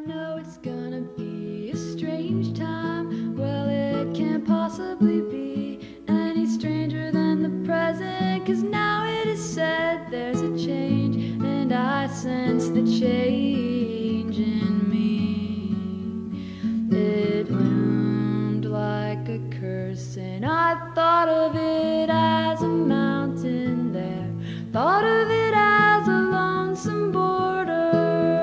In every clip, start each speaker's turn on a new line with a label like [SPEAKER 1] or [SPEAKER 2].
[SPEAKER 1] know it's gonna be a strange time. Well, it can't possibly be any stranger than the present, 'cause now it is said there's a change, and I sense the change in me. It loomed like a curse, and I thought of it as a mountain there, thought of it as a lonesome border,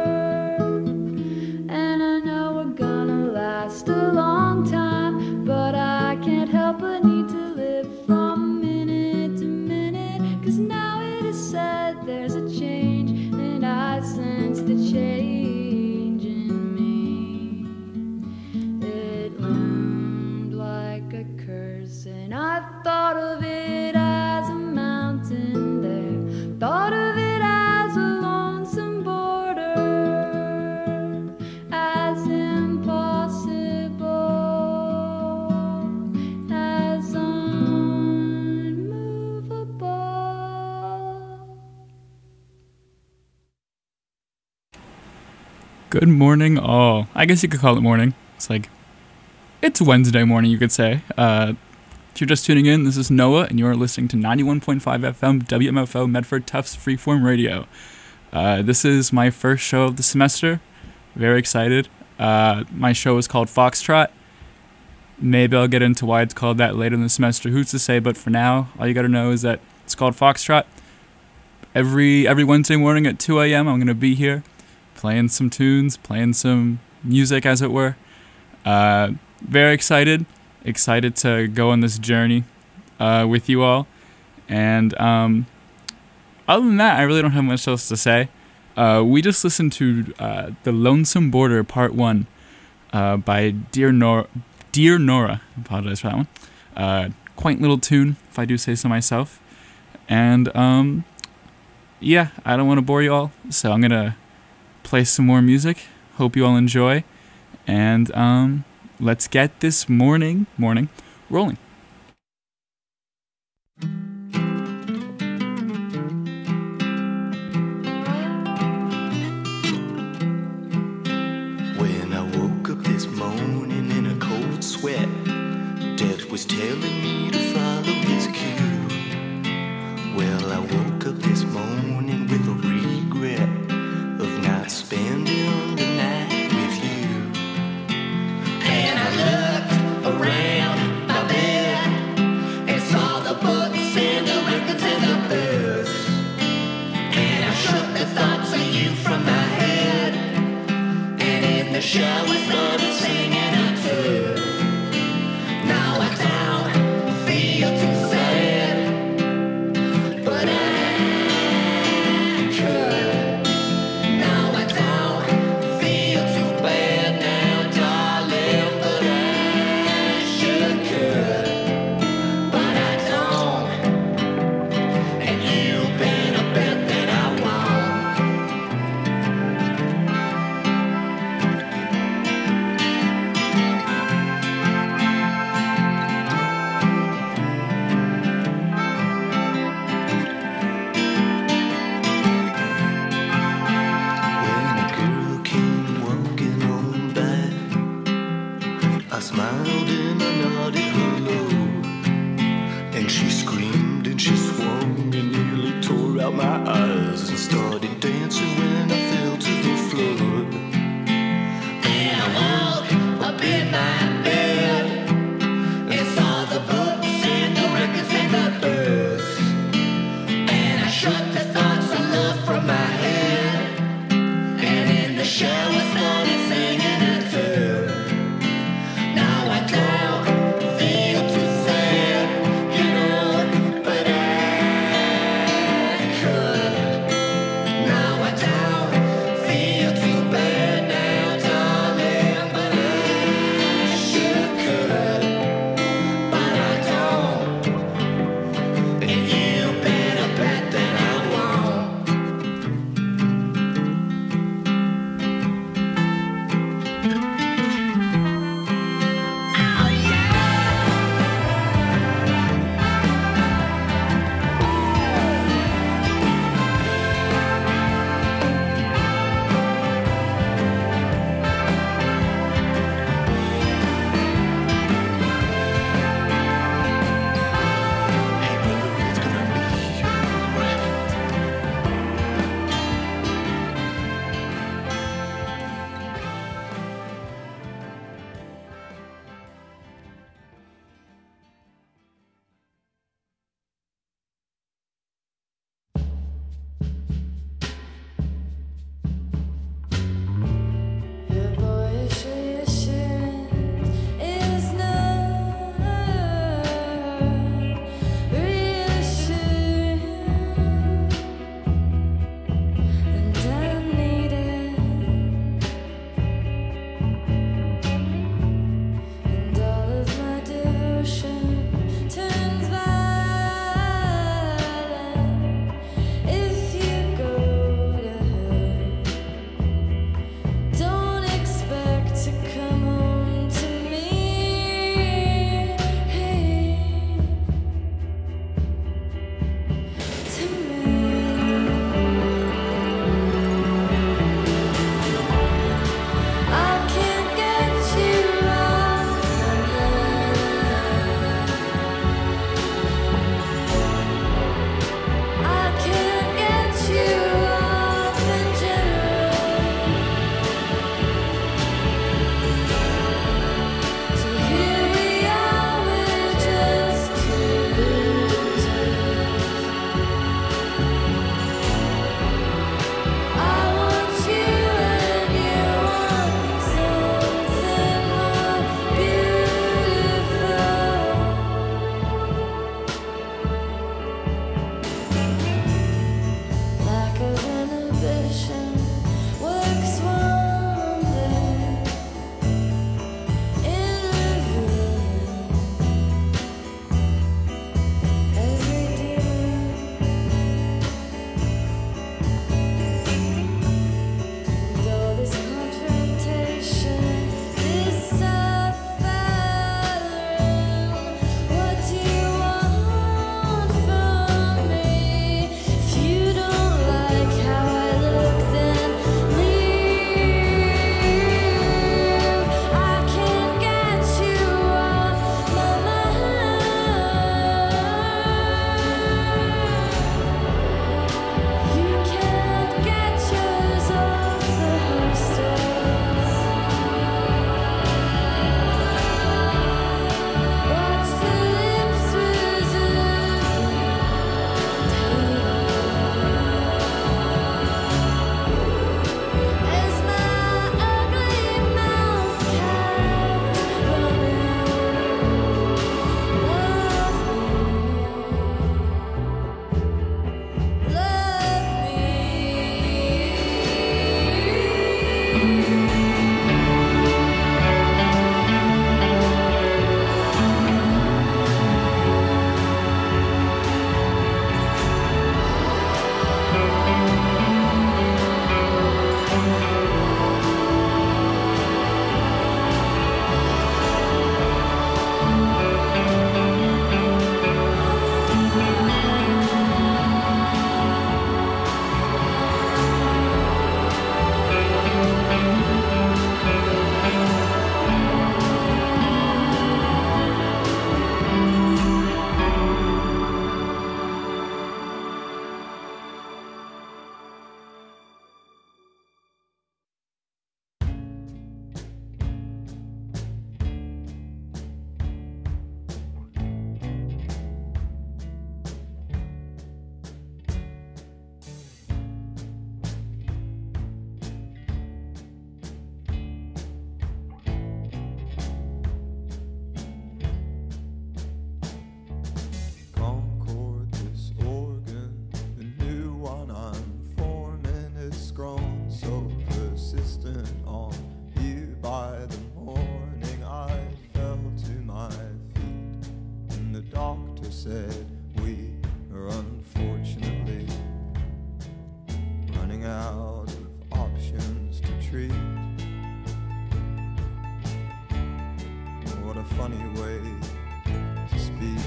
[SPEAKER 1] and I know we're gonna last a long time, but I can't help but need to live from minute to minute, 'cause now it is said there's a change, and I sense the change in me. It loomed like a curse, and I thought of it as a mountain there, thought of it as a lonesome border, as impossible, as unmovable.
[SPEAKER 2] Good morning, all. I guess you could call it morning. It's Wednesday morning, you could say. If you're just tuning in, this is Noah, and you're listening to 91.5 FM WMFO Medford Tufts Freeform Radio. This is my first show of the semester. Very excited. My show is called Foxtrot. Maybe I'll get into why it's called that later in the semester. Who's to say? But for now, all you gotta know is that it's called Foxtrot. Every Wednesday morning at 2 a.m., I'm gonna be here, playing some tunes, playing some music, as it were. Very excited to go on this journey with you all. And other than that, I really don't have much else to say. We just listened to The Lonesome Border Part 1 by Dear Nora. I apologize for that one. Quaint little tune, if I do say so myself. And yeah, I don't want to bore you all, so I'm going to play some more music. Hope you all enjoy. And let's get this morning rolling.
[SPEAKER 3] When I woke up this morning in a cold sweat, Death was telling me to follow his cue. Well, I woke up this morning with a regret of not spending the night with you. And I looked around my bed and saw the books and the records and the books, and I shook the thoughts of you from my head, and in the shower started singing a tune. Now I don't feel too sad, but I could. Now I don't feel too bad now, darling, but I should could. But I don't, and you better bet that I won't. When a girl came walking on by, I smiled and I nodded hello, and she screamed and she swung and nearly tore out my eyes and started dancing when I fell to the floor. And I woke up in my bed and saw the books and the records and the books, and I shook the thoughts of love from my head, and in the shower started singing a tune. Now I don't feel too sad, you know, but I could. Now I don't feel too bad now, darling, but I should could. But I don't, and you better bet that I won't.
[SPEAKER 4] said we are unfortunately running out of options to treat. What a funny way to speak.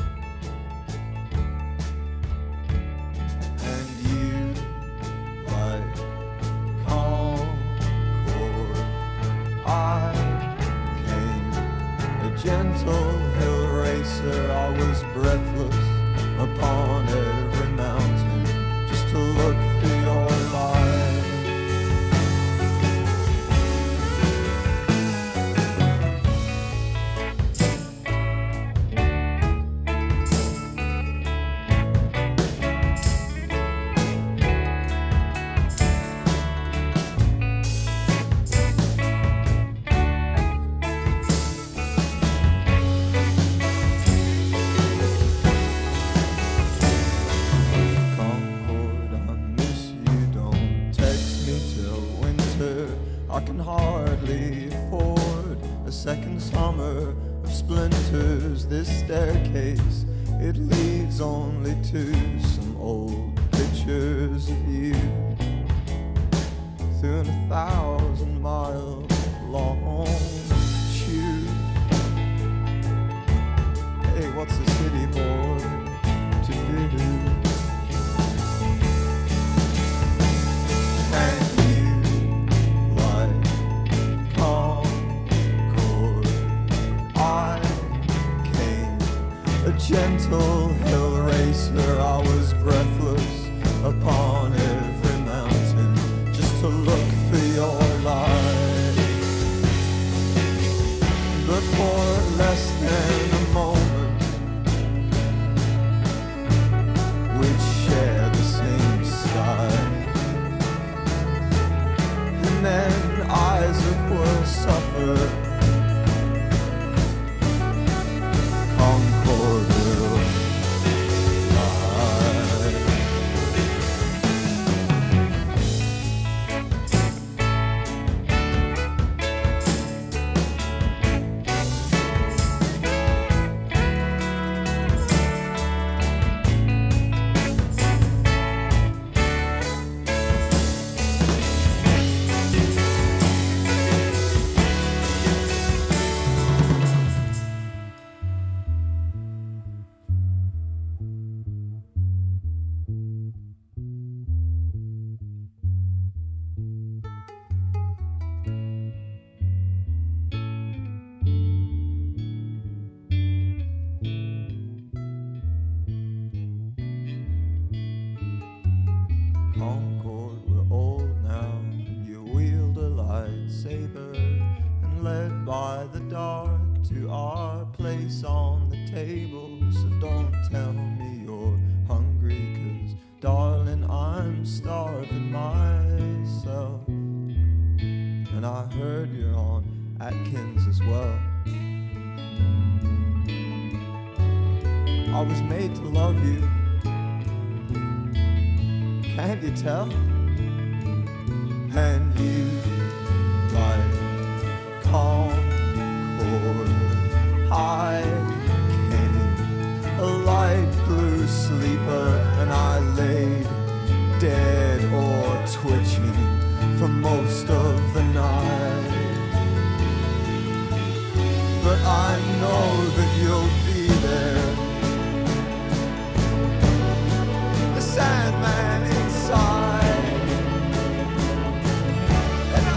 [SPEAKER 4] And you, like Concord, I came a gentle hill racer. I was breathless upon every mountain just to look through your life. I can hardly afford a second summer of splinters. This staircase, it leads only to some old pictures of you through 1,000-mile long tube. Hey, what's a city boy to do? And gentle hill racer, I was breathless upon every mountain just to look for your light. But for less than a moment we'd share the same sky, and then Isaac will suffer. Concord will Concord, we're old now, and you wield a lightsaber and led by the dark to our place on the table. So don't tell me you're hungry, 'cause darling, I'm starving myself. And I heard you're on Atkins as well. I was made to love you. Can't you tell? And you, like Concord, I came a light blue sleeper, and I laid dead or twitching for most of the night. But I know that you'll be there. The Sandman inside, and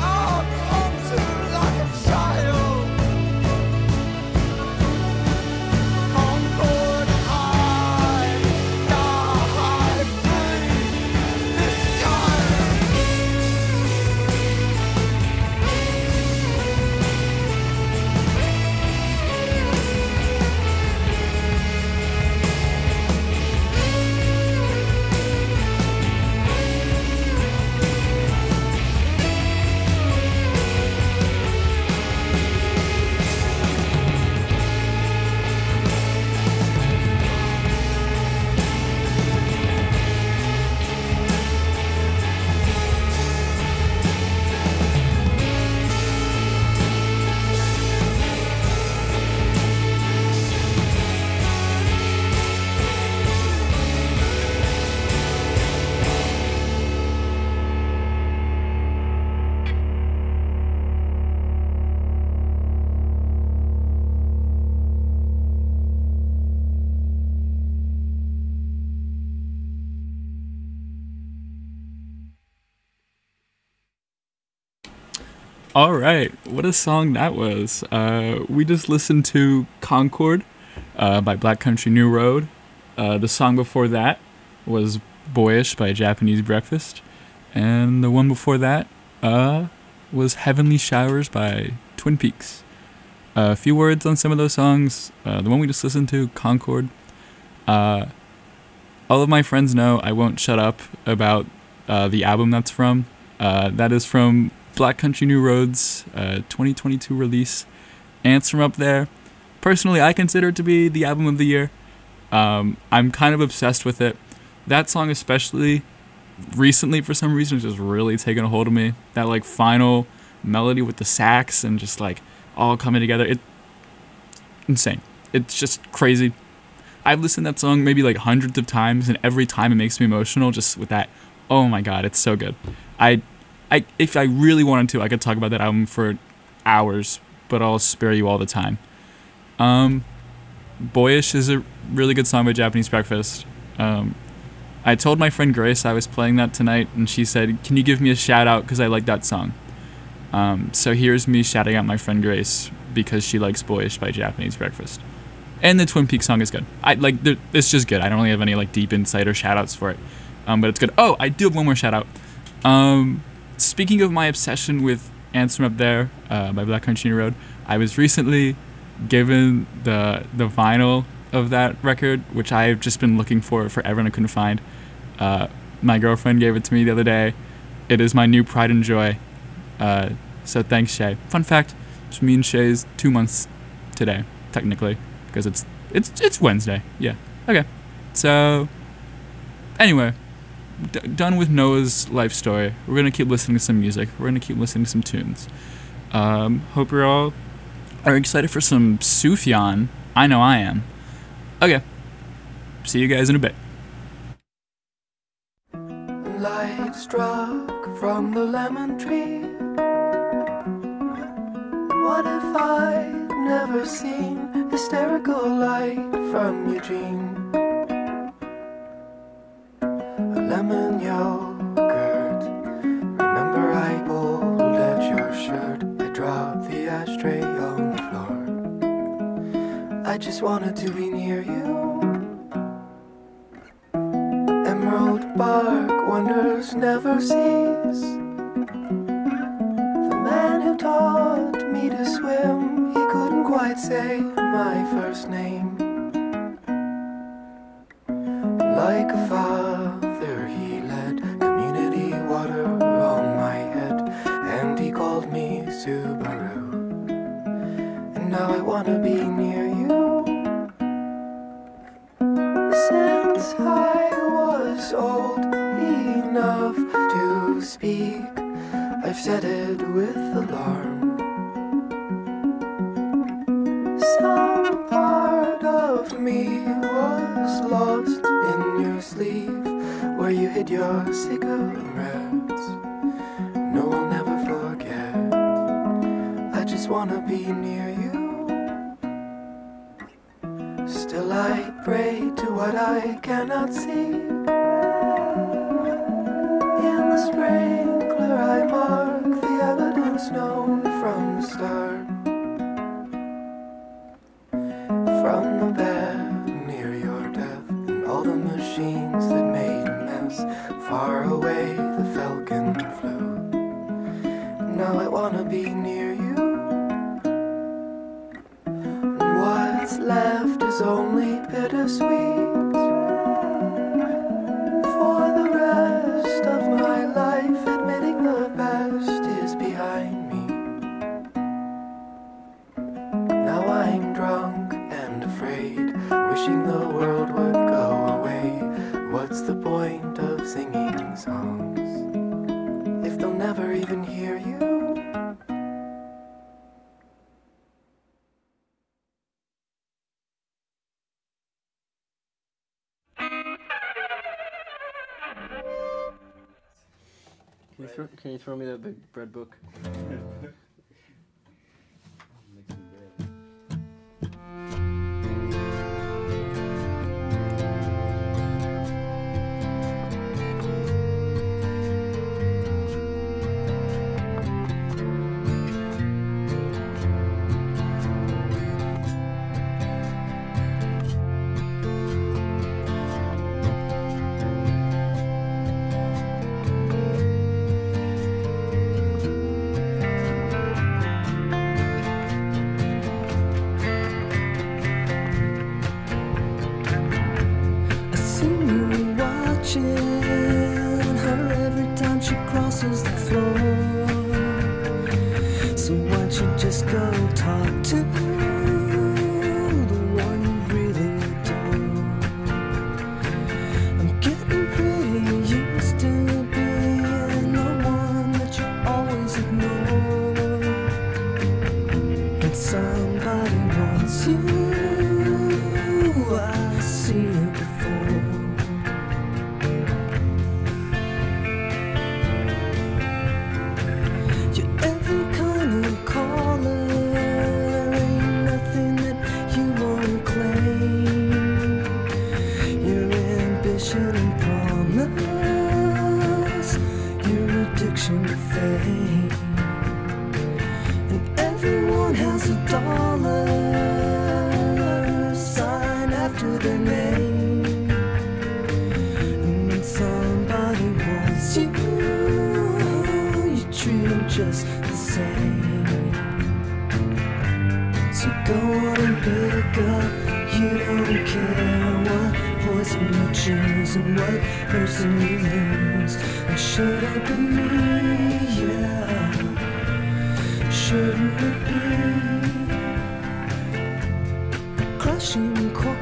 [SPEAKER 2] All right, what a song that was. We just listened to Concord by Black Country New Road. The song before that was Boyish by Japanese Breakfast. And the one before that was Heavenly Showers by Twin Peaks. A few words on some of those songs. The one we just listened to, Concord. All of my friends know I won't shut up about the album that's from. That is from Black Country New Road's 2022 release. Ants from Up There. Personally, I consider it to be the album of the year. I'm kind of obsessed with it. That song especially, recently for some reason, has just really taken a hold of me. That like final melody with the sax and just like all coming together. It's insane. It's just crazy. I've listened to that song maybe like hundreds of times, and every time it makes me emotional just with that. Oh my god, it's so good. If I really wanted to, I could talk about that album for hours, but I'll spare you all the time. Boyish is a really good song by Japanese Breakfast. I told my friend Grace I was playing that tonight, and she said, "Can you give me a shout out because I like that song?" So here's me shouting out my friend Grace because she likes Boyish by Japanese Breakfast. And the Twin Peaks song is good. It's just good. I don't really have any like deep insight or shout outs for it. But it's good. Oh, I do have one more shout out. Speaking of my obsession with Ants from Up There by Black Country New Road, I was recently given the vinyl of that record, which I've just been looking for forever and I couldn't find. My girlfriend gave it to me the other day. It is my new pride and joy. So thanks, Shay. Fun fact, it's me and Shay's 2 months today, technically, because it's Wednesday. Yeah. Okay. So anyway, done with Noah's life story. We're gonna keep listening to some music. We're gonna keep listening to some tunes. Hope you're all are excited for some Sufjan. I know I am. Okay. See you guys in a bit.
[SPEAKER 5] Light struck from the lemon tree. What if I'd never seen hysterical light from Eugene? A lemon yogurt. Remember I pulled at your shirt. I dropped the ashtray on the floor. I just wanted to be near you. Emerald bark wonders never cease. The man who taught me to swim, he couldn't quite say my first name. Like a father he led community water on my head, and he called me Subaru. And now I wanna be near you. Since I was old enough to speak, I've said it with alarm. Some part of me was lost in your sleeve, where you hid your cigarettes. No, I'll never forget. I just wanna be near you. Still I pray to what I cannot see. In the sprinkler I mark the evidence known from the start. From the bed near your death, and all the machines that made a mess. Far away the falcon flew. Now I wanna be near you. And what's left is only bittersweet. For the rest of my life, admitting the past is behind me. Now I'm drunk and afraid, wishing the world would go away. What's the point of singing songs if they'll never even hear you?
[SPEAKER 6] Can you throw me that big bread book?
[SPEAKER 5] watching her every time she crosses the floor. So why don't you just go talk to the one you really adore? I'm getting pretty used to being the one that you always ignore. And somebody wants you, I see it before. You're every kind of caller, ain't nothing that you won't claim. Your ambition and promise, your addiction to fame. And everyone has a dollar sign after their name. And when somebody wants you, you treat them just the same. So go on and pick up, you don't care what poison you choose and what person you lose. And should it be me, yeah, shouldn't it be? Crushing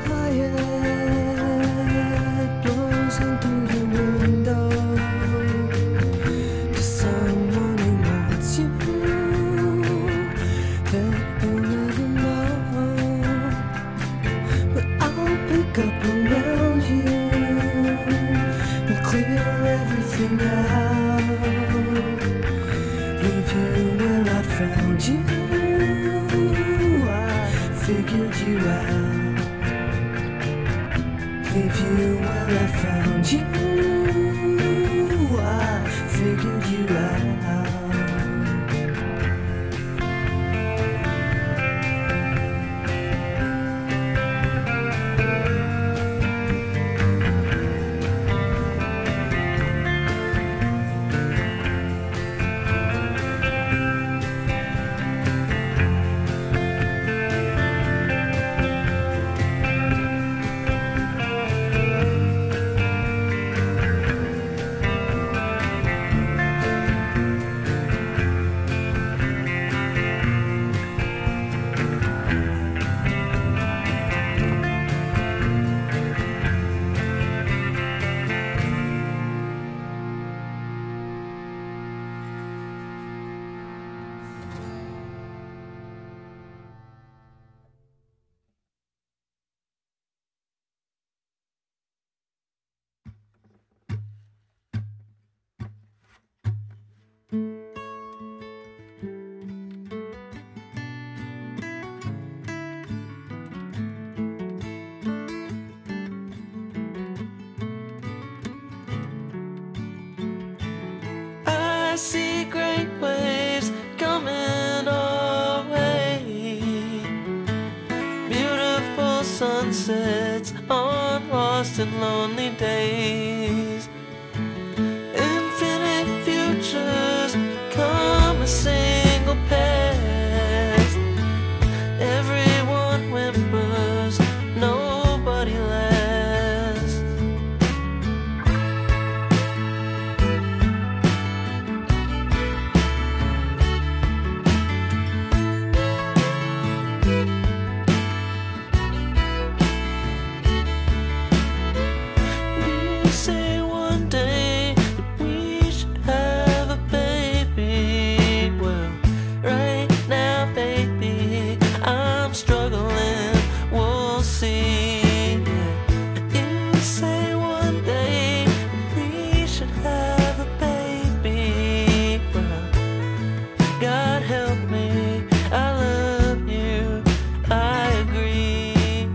[SPEAKER 5] quiet blows in through the window to someone who wants you that you'll never know. But I'll pick up around you and clear everything out. Leave you where I found you. I figured you out. Leave you where I found you. I figured you out. I see great waves coming our way. Beautiful sunsets on lost and lonely days. Infinite futures come a single past. Everyone whimpers, nobody lasts. You say one day that we should have a baby. Well, right now, baby, I'm struggling. We'll see. You say one day that we should have a baby. Well, God help me, I love you, I agree.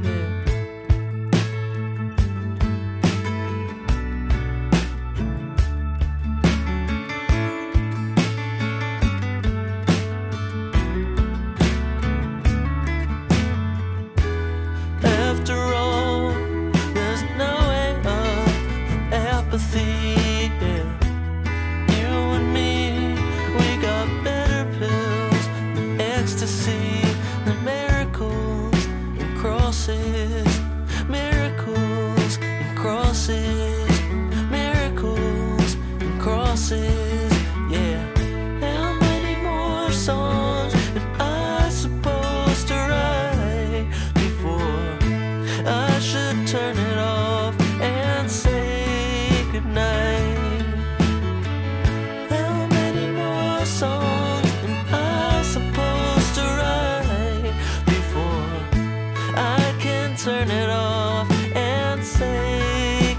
[SPEAKER 5] After all, there's no way up from apathy. Yeah. You and me, we got better pills than ecstasy, than miracles and crosses, miracles and crosses,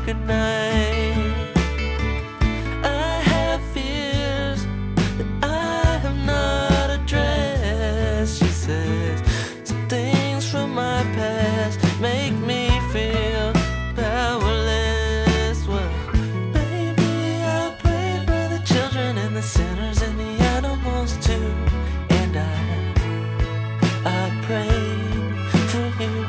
[SPEAKER 7] goodnight. I have fears that I have not addressed. She says some things from my past make me feel powerless. Well, baby, I pray for the children and the sinners and the animals too. And I pray for you.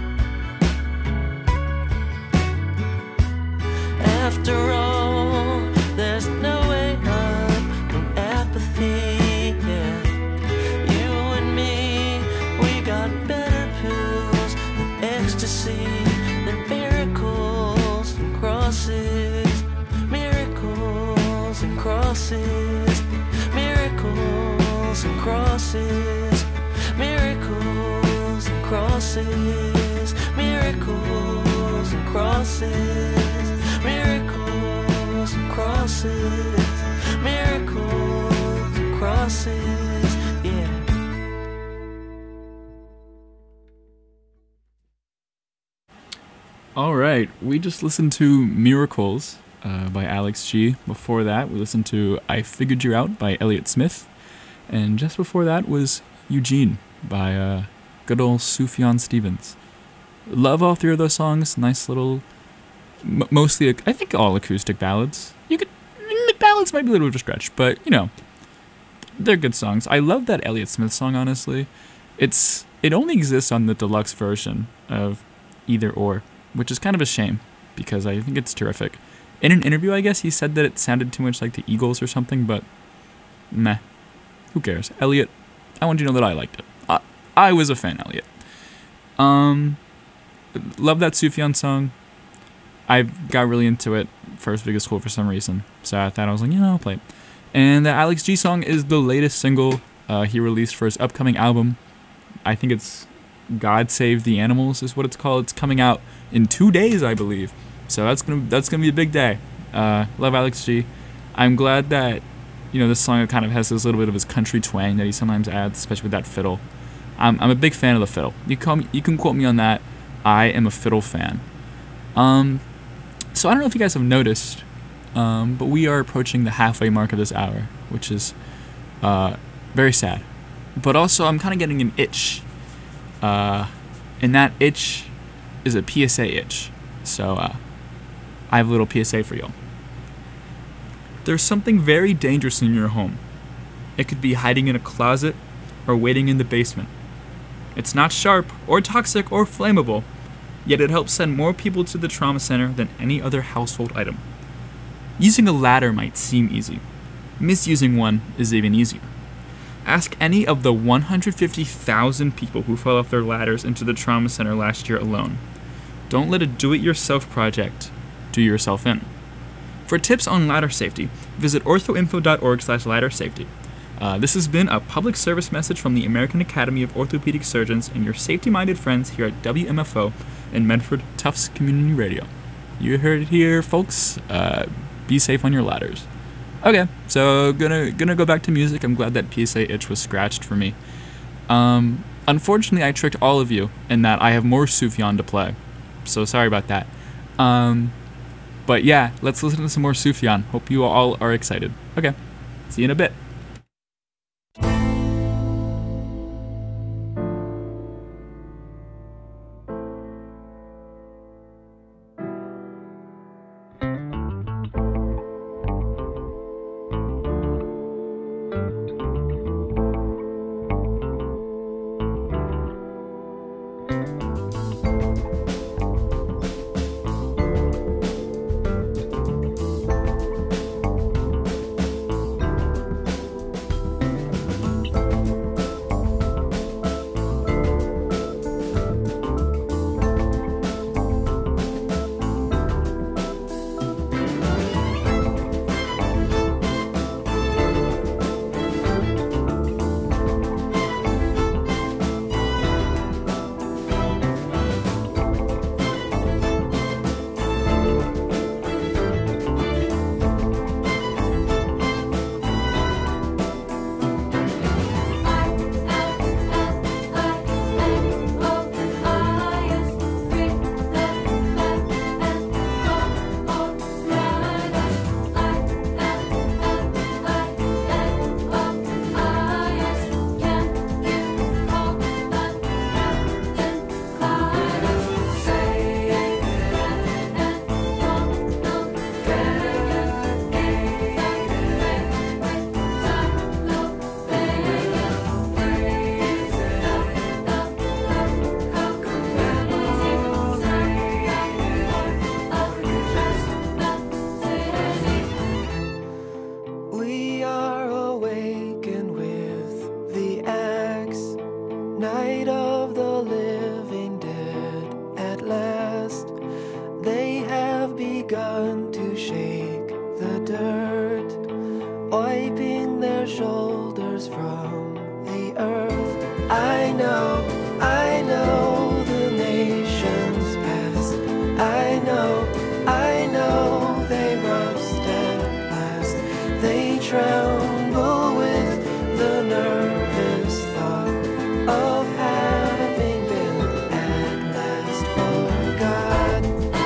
[SPEAKER 7] After all, there's no way up from apathy, yeah. You and me, we got better pills than ecstasy, than miracles and crosses. Miracles and crosses. Miracles and crosses. Miracles and crosses. Miracles and crosses. Miracles and crosses. Miracles and crosses. Yeah.
[SPEAKER 2] All right, we just listened to Miracles by Alex G. Before that, we listened to I Figured You Out by Elliott Smith. And just before that was Eugene by good old Sufjan Stevens. Love all three of those songs. Nice little, mostly, I think all acoustic ballads. Ballads might be a little bit of a stretch, but, you know, they're good songs. I love that Elliott Smith song, honestly. It only exists on the deluxe version of Either Or, which is kind of a shame, because I think it's terrific. In an interview, I guess, he said that it sounded too much like the Eagles or something, but meh. Who cares? Elliott, I want you to know that I liked it. I was a fan, Elliott. Love that Sufjan song. I got really into it first week of school for some reason, so I thought I was like, I'll play it. And the Alex G song is the latest single he released for his upcoming album. I think it's God Save the Animals is what it's called. It's coming out in 2 days, I believe. So that's gonna be a big day. Love Alex G. I'm glad that this song kind of has this little bit of his country twang that he sometimes adds, especially with that fiddle. I'm a big fan of the fiddle. You can quote me on that. I am a fiddle fan. So I don't know if you guys have noticed, but we are approaching the halfway mark of this hour, which is very sad. But also, I'm kind of getting an itch, and that itch is a PSA itch. So I have a little PSA for y'all. There's something very dangerous in your home. It could be hiding in a closet or waiting in the basement. It's not sharp or toxic or flammable, yet it helps send more people to the trauma center than any other household item. Using a ladder might seem easy. Misusing one is even easier. Ask any of the 150,000 people who fell off their ladders into the trauma center last year alone. Don't let a do-it-yourself project do yourself in. For tips on ladder safety, visit orthoinfo.org/ladder safety. This has been a public service message from the American Academy of Orthopedic Surgeons and your safety-minded friends here at WMFO and Medford Tufts Community Radio. You heard it here, folks. Be safe on your ladders. Okay, so gonna go back to music. I'm glad that PSA itch was scratched for me. Unfortunately, I tricked all of you in that I have more Sufjan to play. So sorry about that. But yeah, let's listen to some more Sufjan. Hope you all are excited. Okay, see you in a bit.
[SPEAKER 5] Night of the living dead, at last they have begun to shake the dirt, wiping their shoulders from the earth. I know the nation's past. I know they rust at last. They tremble with the nervous thought of having been at last forgot.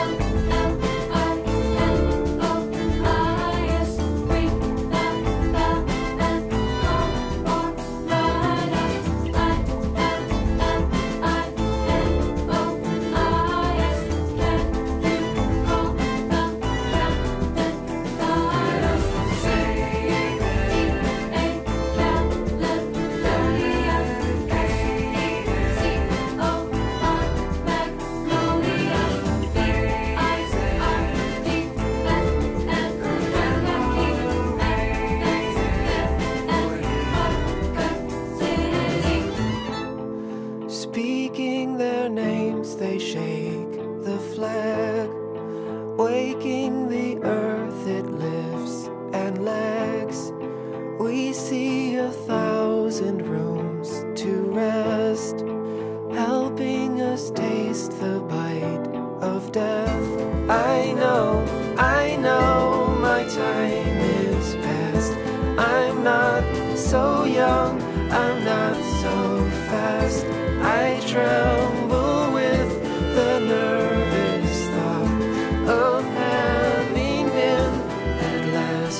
[SPEAKER 5] Speaking their names, they shake the flag, waking the earth, it lifts and lags. We see 1,000 rooms to rest, helping us taste the bite of death. I know my time is past. I'm not so young, I'm not so fast. I tremble with the nervous thought of having been at last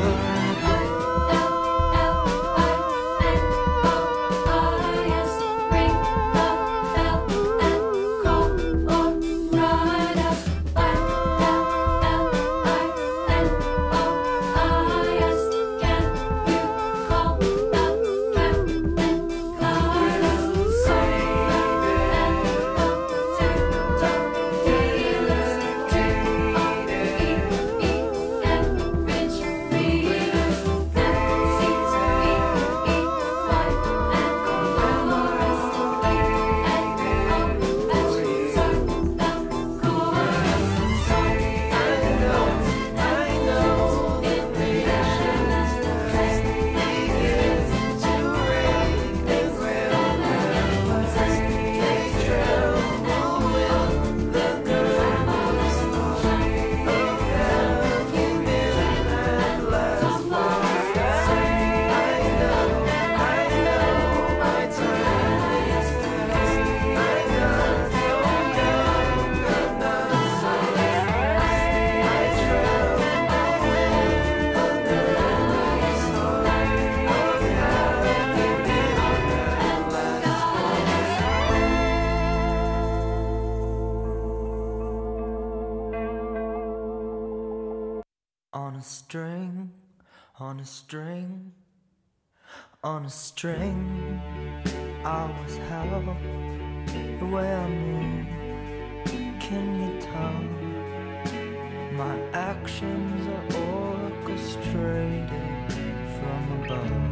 [SPEAKER 5] on a string, on a string, on a string. I was held the way I move. Can you tell? My actions are orchestrated from above.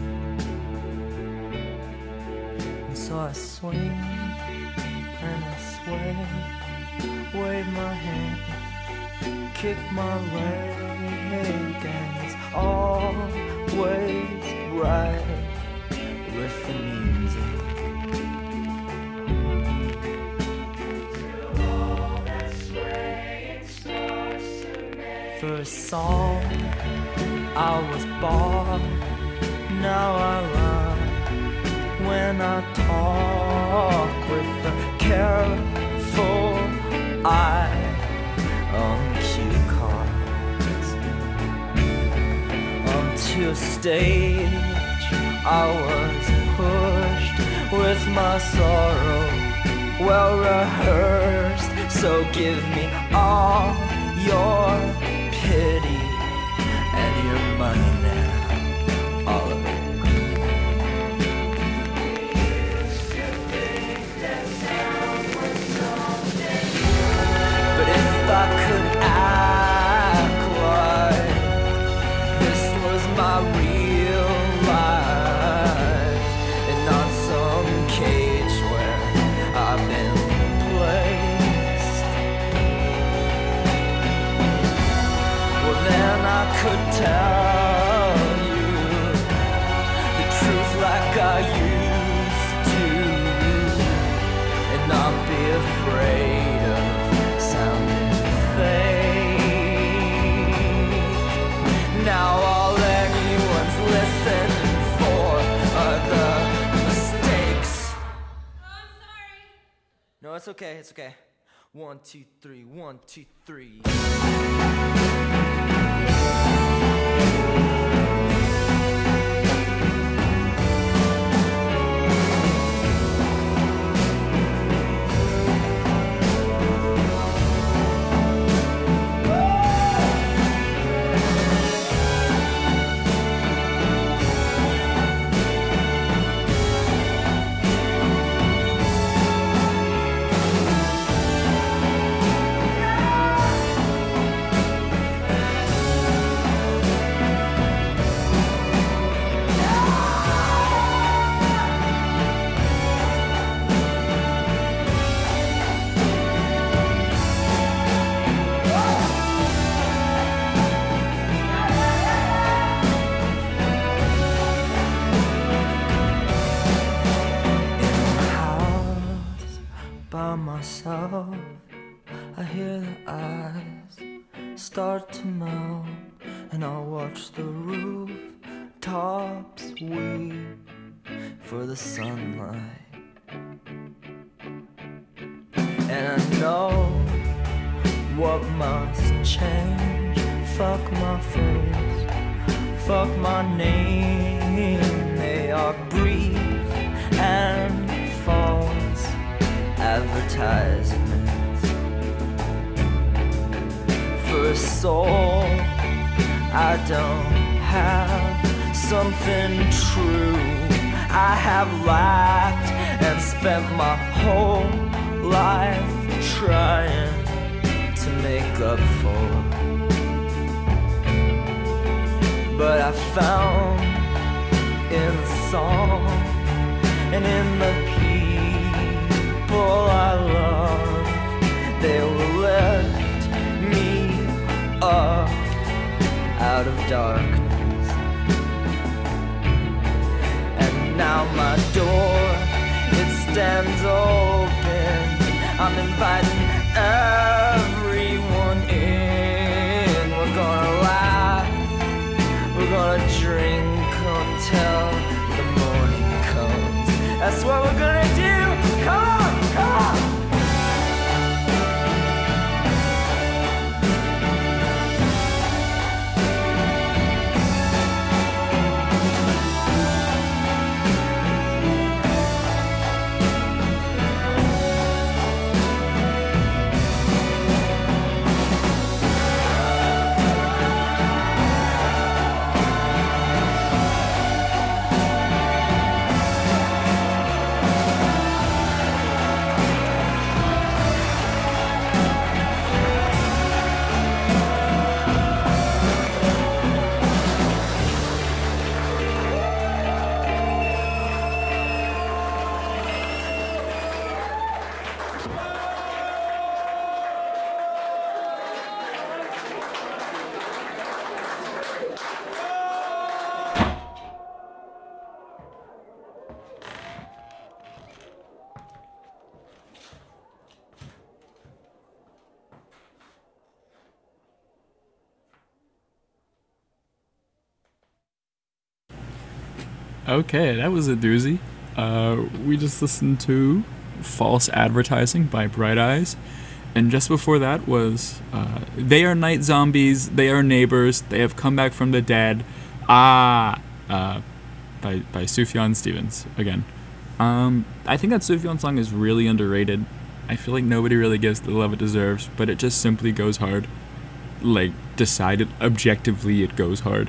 [SPEAKER 5] And so I swing and I sway, wave my hand, kick my leg, and it's always right with the music. First song I was born, now I run when I talk with a careful eye on cue cards. Onto a stage I was pushed with my sorrow, well rehearsed. So give me all your pity and your money now, all of it. But if I could act like this my real life and not some case.
[SPEAKER 7] No, it's okay, it's okay. 1, 2, 3, 1, 2, 3. By myself, I hear the eyes start to melt, and I watch the roof tops weep for the sunlight. And I know what must change. Fuck my face, fuck my name. They are brief and false advertisements for a soul I don't have, something true I have lacked and spent my whole life trying to make up for. But I found in the song and in the people I love, they will lift me up out of darkness. And now my door, it stands open. I'm inviting everyone in. We're gonna laugh, we're gonna drink until the morning comes. That's what we're gonna do. Come on, come on.
[SPEAKER 2] Okay, that was a doozy. We just listened to False Advertising by Bright Eyes. And just before that was They Are Night Zombies, They Are Neighbors, They Have Come Back from the Dead. By Sufjan Stevens again. I think that Sufjan song is really underrated. I feel like nobody really gives it the love it deserves, but it just simply goes hard. Like, decided objectively it goes hard.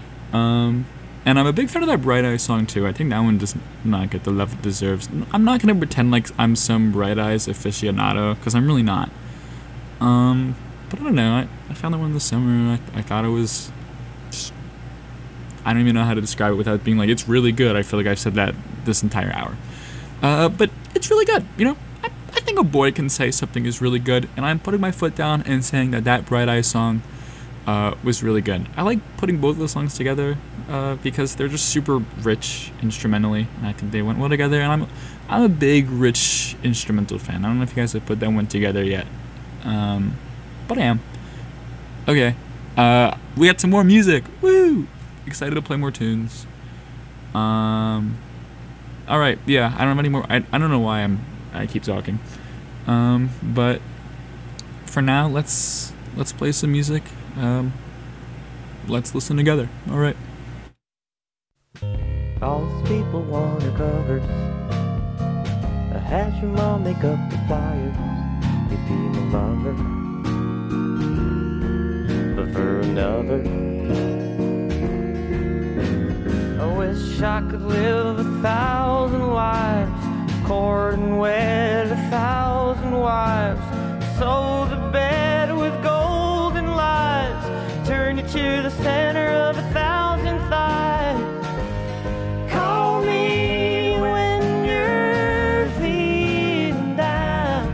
[SPEAKER 2] And I'm a big fan of that Bright Eyes song too. I think that one does not get the love it deserves. I'm not gonna pretend like I'm some Bright Eyes aficionado, because I'm really not. But I don't know, I found that one this summer. I thought it was just, I don't even know how to describe it without being like, it's really good. I feel like I've said that this entire hour. But it's really good, you know? I think a boy can say something is really good, and I'm putting my foot down and saying that Bright Eyes song was really good. I like putting both of the songs together because they're just super rich instrumentally, and I think they went well together. And I'm a big rich instrumental fan. I don't know if you guys have put that one together yet, but I am. Okay, we got some more music. Woo! Excited to play more tunes. All right, yeah. I don't have any more. I don't know why I keep talking. But for now, let's play some music. Let's listen together. All right.
[SPEAKER 8] All these people want her covers. Has your mom make up the flyers? You be my lover, but for another. I wish I could live 1,000 lives, court and wed 1,000 wives, sow the bed with golden lies, turn you to the center of 1,000 thighs. Call me when you're feeling down.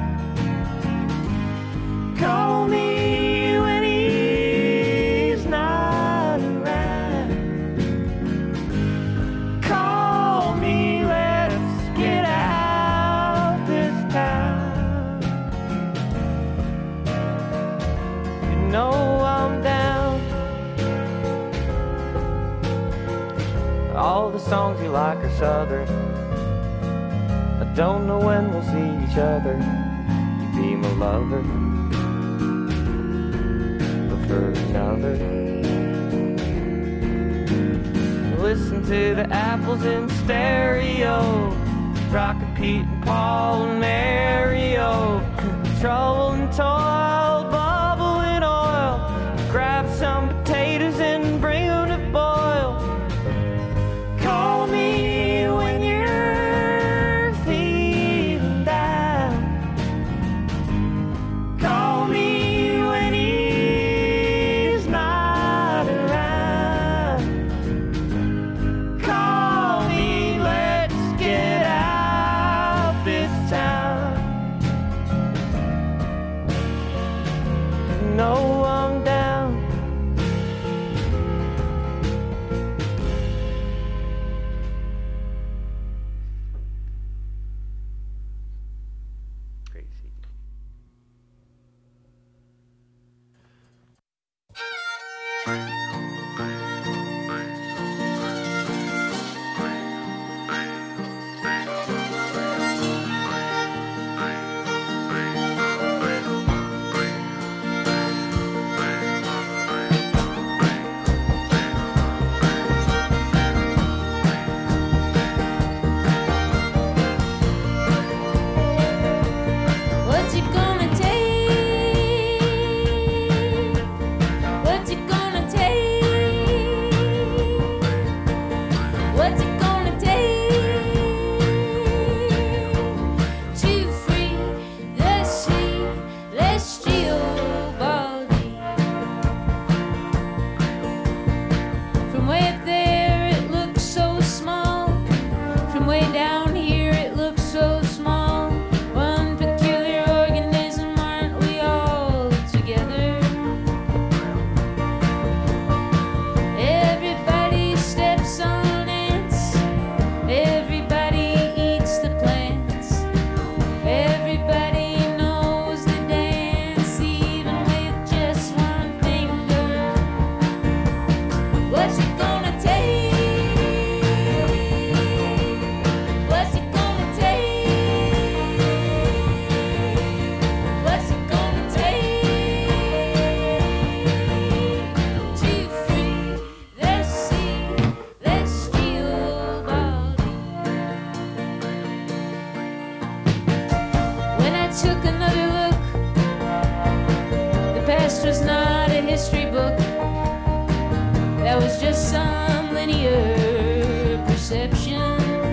[SPEAKER 8] Call me when he's not around. Call me, let's get out this town. You know I'm down. All the songs you like are southern. I don't know when we'll see each other. You be my lover, but for another. Listen to the apples in stereo, Rockin' Pete and Paul and Mario. Trouble and toil, bubble and oil. Grab some potatoes and bring them to boil. Call me when you're feeling down. Call me when he's not around. Call me, let's get out this town. No, I'm down. Crazy.
[SPEAKER 1] What's it gonna take? What's it gonna take? What's it gonna take to free the celestial body? From way up there it looks so small. From way down here it looks so small. One peculiar organism, aren't we all together? Everybody steps on ants. Everybody eats the plants. Everybody knows the dance, even with just one finger. What's it gonna take? What's it gonna take? What's it gonna take to free the celestial body? When I took another look, the past was not a history book. That was just some linear perception.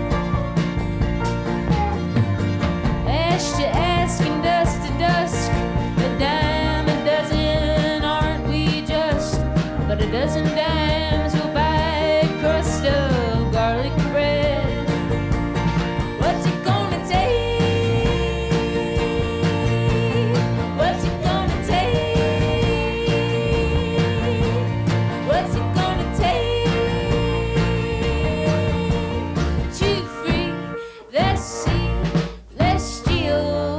[SPEAKER 1] Ash to ask and dust to dusk, a dime a dozen, aren't we just? But a dozen dimes will buy a crust of garlic bread. What's it gonna take? What's it gonna take? What's it gonna take to free the celestial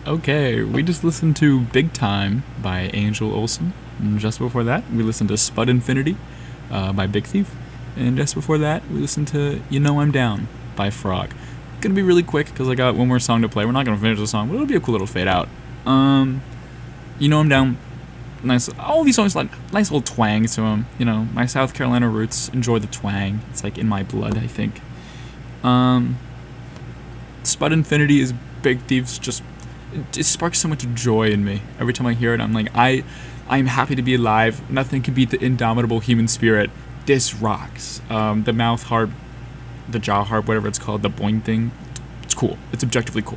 [SPEAKER 2] Okay, we just listened to Big Time by Angel Olsen. And just before that, we listened to Spud Infinity by Big Thief. And just before that, we listened to You Know I'm Down by Frog. Gonna be really quick because I got one more song to play. We're not gonna finish the song, but it'll be a cool little fade out. You Know I'm Down. Nice. All these songs like nice little twang to them. You know, my South Carolina roots. Enjoy the twang. It's like in my blood, I think. Spud Infinity is Big Thief's just. It sparks so much joy in me every time I hear it. I'm like, I'm happy to be alive. Nothing can beat the indomitable human spirit. This rocks. The mouth harp, the jaw harp, whatever it's called, the boing thing. It's cool. It's objectively cool.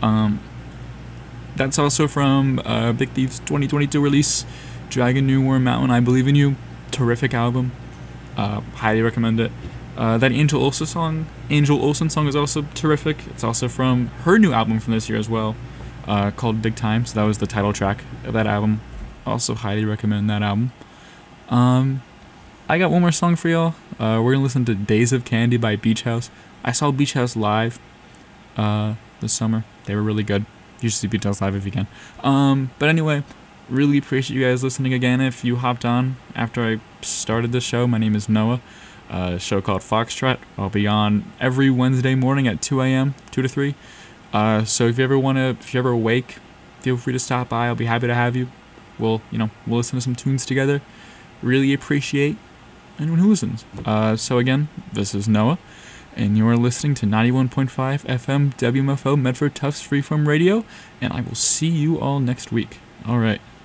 [SPEAKER 2] That's also from Big Thief's 2022 release, Dragon New Worm Mountain. I Believe in You. Terrific album. Highly recommend it. That Angel Olsen song is also terrific. It's also from her new album from this year as well. Called Big Time, so that was the title track of that album. Also highly recommend that album. I got one more song for y'all. We're gonna listen to Days of Candy by Beach House. I saw Beach House live this summer. They were really good. You should see Beach House live if you can. But anyway, really appreciate you guys listening again. If you hopped on after I started this show, my name is Noah. A show called Foxtrot. I'll be on every Wednesday morning at 2 a.m., 2 to 3. So if you're ever awake, feel free to stop by. I'll be happy to have you. We'll listen to some tunes together. Really appreciate anyone who listens. So again, this is Noah, and you're listening to 91.5 FM WMFO Medford Tufts Freeform Radio, and I will see you all next week. All right.